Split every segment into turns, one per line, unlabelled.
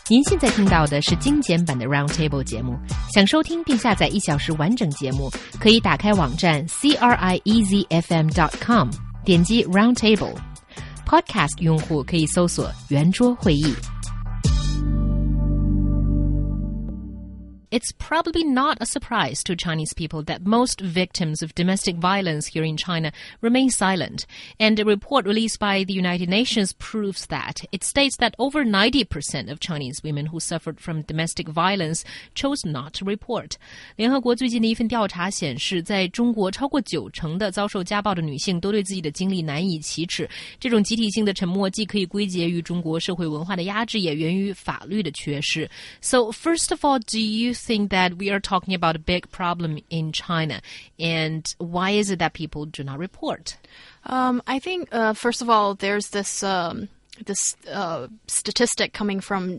您现在听到的是精简版的 Roundtable 节目。想收听并下载1小时完整节目，可以打开网站 CRIEZFM.com， 点击 Roundtable。Podcast 用户可以搜索圆桌会议。It's probably not a surprise to Chinese people that most victims of domestic violence here in China remain silent. And a report released by the United Nations proves that. It states that over 90% of Chinese women who suffered from domestic violence chose not to report. 联合国最近的一份调查显示，在中国超过90%的遭受家暴的女性都对自己的经历难以启齿。这种集体性的沉默既可以归结于中国社会文化的压制，也源于法律的缺失。So first of all, do you think that we are talking about a big problem in China, and why is it that people do not report?
I think, first of all, there's this statistic coming from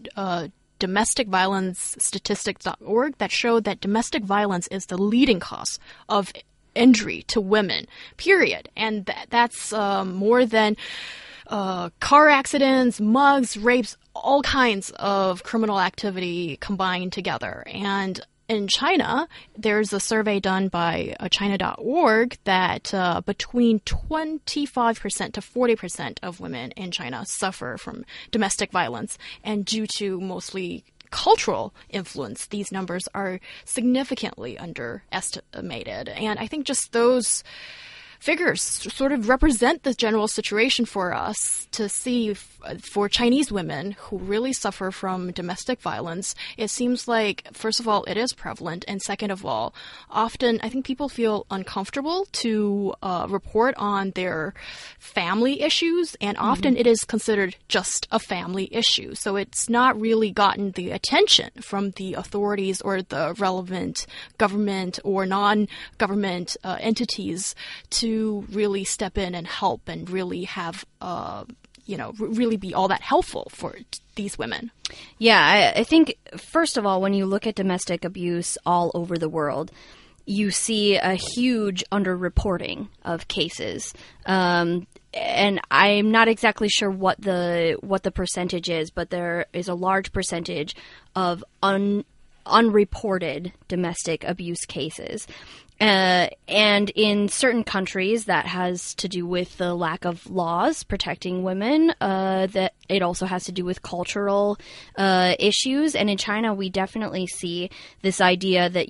domesticviolencestatistics.org that showed that domestic violence is the leading cause of injury to women, period. And that's more than car accidents, mugs, rapes, all kinds of criminal activity combined together. And in China, there's a survey done by China.org that between 25% to 40% of women in China suffer from domestic violence. And due to mostly cultural influence, these numbers are significantly underestimated. And I think just those figures sort of represent the general situation for us to see for Chinese women who really suffer from domestic violence. It seems like, first of all, it is prevalent, and second of all, often I think people feel uncomfortable to report on their family issues, and often it is considered just a family issue. So it's not really gotten the attention from the authorities or the relevant government or non-government entities to really step in and help and really have really be all that helpful for these women.
Yeah, I think, first of all, when you look at domestic abuse all over the world, you see a huge underreporting of cases. And I'm not exactly sure what the percentage is, but there is a large percentage of unreported domestic abuse cases. And in certain countries, that has to do with the lack of laws protecting women. That it also has to do with cultural issues. And in China, we definitely see this idea that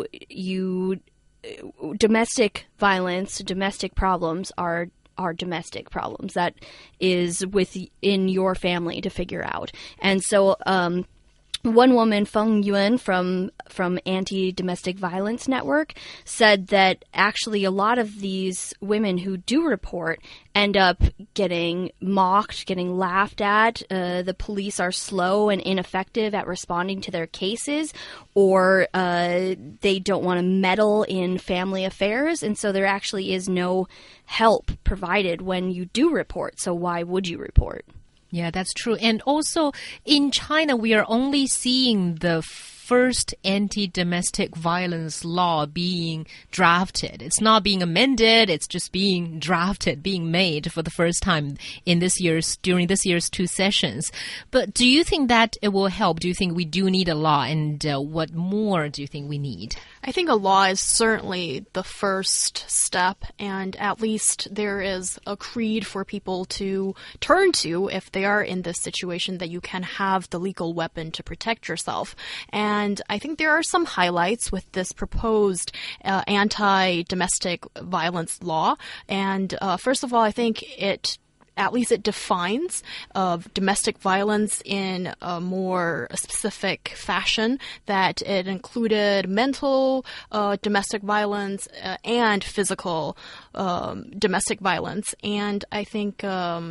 domestic violence, domestic problems are domestic problems. That is within your family to figure out. And so, one woman, Feng Yuan from Anti-Domestic Violence Network, said that actually a lot of these women who do report end up getting mocked, getting laughed at. The police are slow and ineffective at responding to their cases, or they don't want to meddle in family affairs, and so there actually is no help provided when you do report. So why would you report?
Yeah, that's true. And also in China, we are only seeing the first anti-domestic violence law being drafted. It's not being amended. It's just being drafted, being made for the first time during this year's 2 sessions. But do you think that it will help? Do you think we do need a law? And what more do you think we need?
I think a law is certainly the first step, and at least there is a creed for people to turn to if they are in this situation, that you can have the legal weapon to protect yourself. And I think there are some highlights with this proposed anti-domestic violence law. And first of all, I think it defines domestic violence in a more specific fashion, that it included mental domestic violence and physical domestic violence. And I think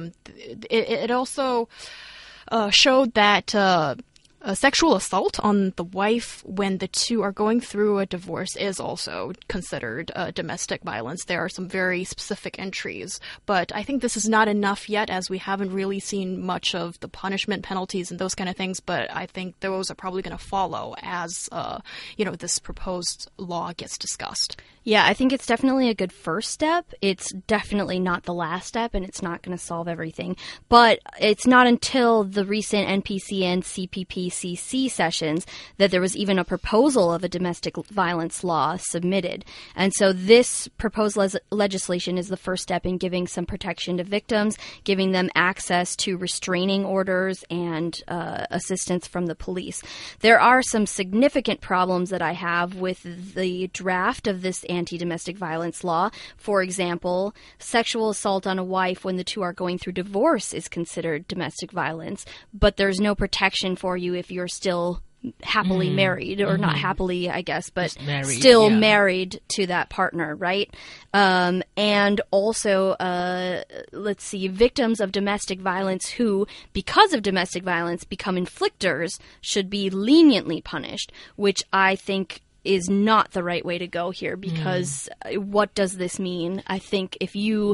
it also showed that sexual assault on the wife when the two are going through a divorce is also considered domestic violence. There are some very specific entries, but I think this is not enough yet, as we haven't really seen much of the punishment penalties and those kind of things, but I think those are probably going to follow as this proposed law gets discussed.
Yeah, I think it's definitely a good first step. It's definitely not the last step, and it's not going to solve everything. But it's not until the recent NPC and CPP IPCC sessions that there was even a proposal of a domestic violence law submitted. And so this proposed legislation is the first step in giving some protection to victims, giving them access to restraining orders and assistance from the police. There are some significant problems that I have with the draft of this anti-domestic violence law. For example, sexual assault on a wife when the two are going through divorce is considered domestic violence, but there's no protection for you if you're still happily married, or not happily, I guess, but still married to that partner, right? And also, let's see, victims of domestic violence who, because of domestic violence, become inflictors should be leniently punished, which I think is not the right way to go here, because what does this mean? I think if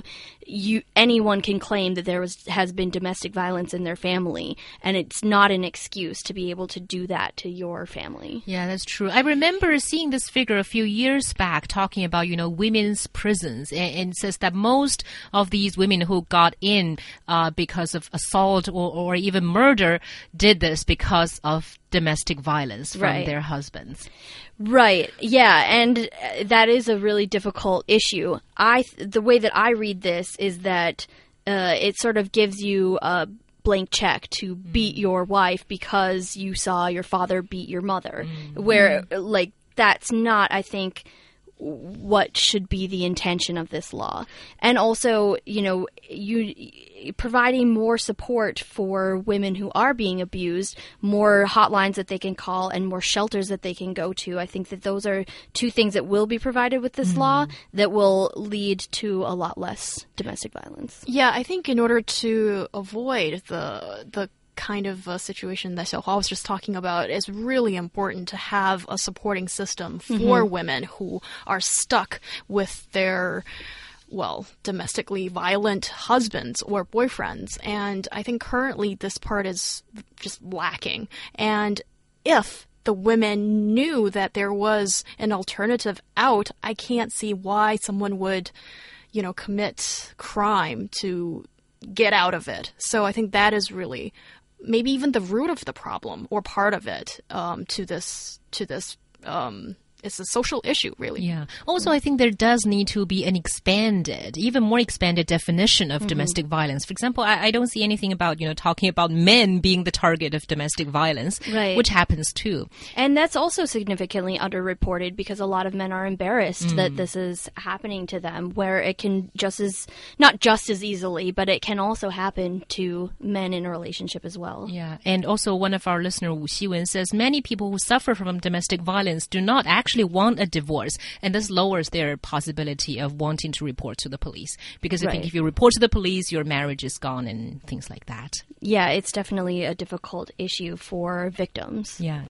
anyone can claim that there has been domestic violence in their family, and it's not an excuse to be able to do that to your family.
Yeah, that's true. I remember seeing this figure a few years back talking about, women's prisons, and it says that most of these women who got in because of assault or even murder did this because of domestic violence from their husbands.
Right. Yeah, and that is a really difficult issue. The way that I read this is that it sort of gives you a blank check to beat your wife because you saw your father beat your mother, where that's not, I think, what should be the intention of this law. And also, you providing more support for women who are being abused, more hotlines that they can call, and more shelters that they can go to. I think that those are two things that will be provided with this law that will lead to a lot less domestic violence.
Yeah, I think in order to avoid the kind of situation that Xiaohua was just talking about, it's really important to have a supporting system for women who are stuck with their domestically violent husbands or boyfriends. And I think currently this part is just lacking. And if the women knew that there was an alternative out, I can't see why someone would, commit crime to get out of it. So I think that is really maybe even the root of the problem, or part of it, it's a social issue, really.
Yeah. Also, I think there does need to be an even more expanded definition of domestic violence. For example, I don't see anything about, talking about men being the target of domestic violence, which happens too.
And that's also significantly underreported, because a lot of men are embarrassed that this is happening to them, where it can not just as easily, but it can also happen to men in a relationship as well.
Yeah. And also, one of our listeners, Wu Xiwen, says many people who suffer from domestic violence do not actually want a divorce, and this lowers their possibility of wanting to report to the police, because I think if you report to the police, your marriage is gone and things like that.
Yeah, it's definitely a difficult issue for victims.
Yeah.